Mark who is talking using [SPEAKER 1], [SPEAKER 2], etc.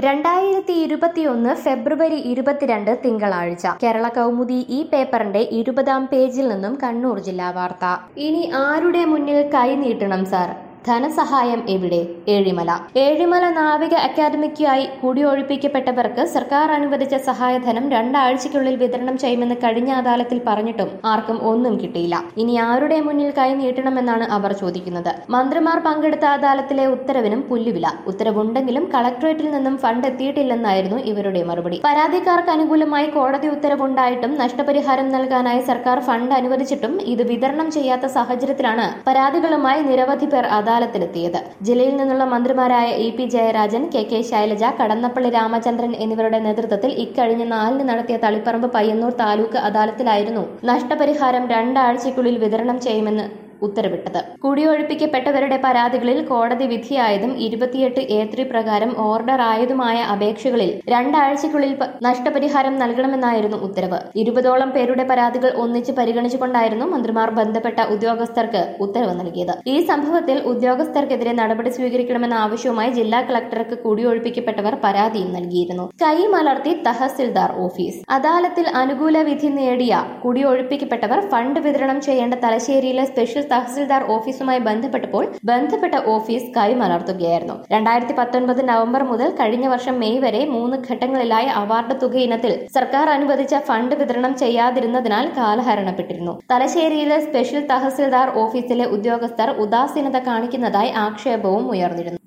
[SPEAKER 1] 2021 ഫെബ്രുവരി 22 തിങ്കളാഴ്ച കേരള കൗമുദി ഈ പേപ്പറിന്റെ 20-ാം പേജിൽ നിന്നും കണ്ണൂർ ജില്ലാ വാർത്ത. ഇനി ആരുടെ മുന്നിൽ കൈ നീട്ടണം സാർ? ധനസഹായം എവിടെ? ഏഴിമല നാവിക അക്കാദമിക്കായി കുടിയൊഴിപ്പിക്കപ്പെട്ടവർക്ക് സർക്കാർ അനുവദിച്ച സഹായധനം 2 ആഴ്ചയ്ക്കുള്ളിൽ വിതരണം ചെയ്യുമെന്ന് കഴിഞ്ഞ അദാലത്തിൽ പറഞ്ഞിട്ടും ആർക്കും ഒന്നും കിട്ടിയില്ല. ഇനി ആരുടെ മുന്നിൽ കൈ നീട്ടണമെന്നാണ് അവർ ചോദിക്കുന്നത്. മന്ത്രിമാർ പങ്കെടുത്ത അദാലത്തിലെ ഉത്തരവിനും പുല്ലുവില. ഉത്തരവുണ്ടെങ്കിലും കളക്ടറേറ്റിൽ നിന്നും ഫണ്ട് എത്തിയിട്ടില്ലെന്നായിരുന്നു ഇവരുടെ മറുപടി. പരാതിക്കാർക്ക് അനുകൂലമായി കോടതി ഉത്തരവുണ്ടായിട്ടും നഷ്ടപരിഹാരം നൽകാനായി സർക്കാർ ഫണ്ട് അനുവദിച്ചിട്ടും ഇത് വിതരണം ചെയ്യാത്ത സാഹചര്യത്തിലാണ് പരാതികളുമായി നിരവധി പേർ അദാലത്തിലെത്തിയത്. ജില്ലയിൽ നിന്നുള്ള മന്ത്രിമാരായ EP ജയരാജൻ, KK ശൈലജ, കടന്നപ്പള്ളി രാമചന്ദ്രൻ എന്നിവരുടെ നേതൃത്വത്തിൽ ഇക്കഴിഞ്ഞ 4-ന് നടത്തിയ തളിപ്പറമ്പ് പയ്യന്നൂർ താലൂക്ക് അദാലത്തിലായിരുന്നു നഷ്ടപരിഹാരം 2 ആഴ്ചയ്ക്കുള്ളിൽ വിതരണം ചെയ്യുമെന്ന് ഉത്തരവിട്ടത്. കുടിയൊഴിപ്പിക്കപ്പെട്ടവരുടെ പരാതികളിൽ കോടതി വിധിയായതും 28A3 പ്രകാരം ഓർഡർ ആയതുമായ അപേക്ഷകളിൽ 2 ആഴ്ചയ്ക്കുള്ളിൽ നഷ്ടപരിഹാരം നൽകണമെന്നായിരുന്നു ഉത്തരവ്. 20ഓളം പേരുടെ പരാതികൾ ഒന്നിച്ച് പരിഗണിച്ചുകൊണ്ടായിരുന്നു മന്ത്രിമാർ ബന്ധപ്പെട്ട ഉദ്യോഗസ്ഥർക്ക് ഉത്തരവ് നൽകിയത്. ഈ സംഭവത്തിൽ ഉദ്യോഗസ്ഥർക്കെതിരെ നടപടി സ്വീകരിക്കണമെന്ന ആവശ്യവുമായി ജില്ലാ കളക്ടർക്ക് കുടിയൊഴിപ്പിക്കപ്പെട്ടവർ പരാതിയും നൽകിയിരുന്നു. കൈമലർത്തി തഹസിൽദാർ ഓഫീസ്. അദാലത്തിൽ അനുകൂല വിധി നേടിയ കുടിയൊഴിപ്പിക്കപ്പെട്ടവർ ഫണ്ട് വിതരണം ചെയ്യേണ്ട തലശ്ശേരിയിലെ സ്പെഷ്യൽ തഹസിൽദാർ ഓഫീസുമായി ബന്ധപ്പെട്ടപ്പോൾ ബന്ധപ്പെട്ട ഓഫീസ് കൈമലർത്തുകയായിരുന്നു. 2019 നവംബർ മുതൽ കഴിഞ്ഞ വർഷം മെയ് വരെ 3 ഘട്ടങ്ങളിലായി അവാർഡ് തുക ഇനത്തിൽ സർക്കാർ അനുവദിച്ച ഫണ്ട് വിതരണം ചെയ്യാതിരുന്നതിനാൽ കാലഹരണപ്പെട്ടിരുന്നു. തലശ്ശേരിയിലെ സ്പെഷ്യൽ തഹസിൽദാർ ഓഫീസിലെ ഉദ്യോഗസ്ഥർ ഉദാസീനത കാണിക്കുന്നതായി ആക്ഷേപവും ഉയർന്നിരുന്നു.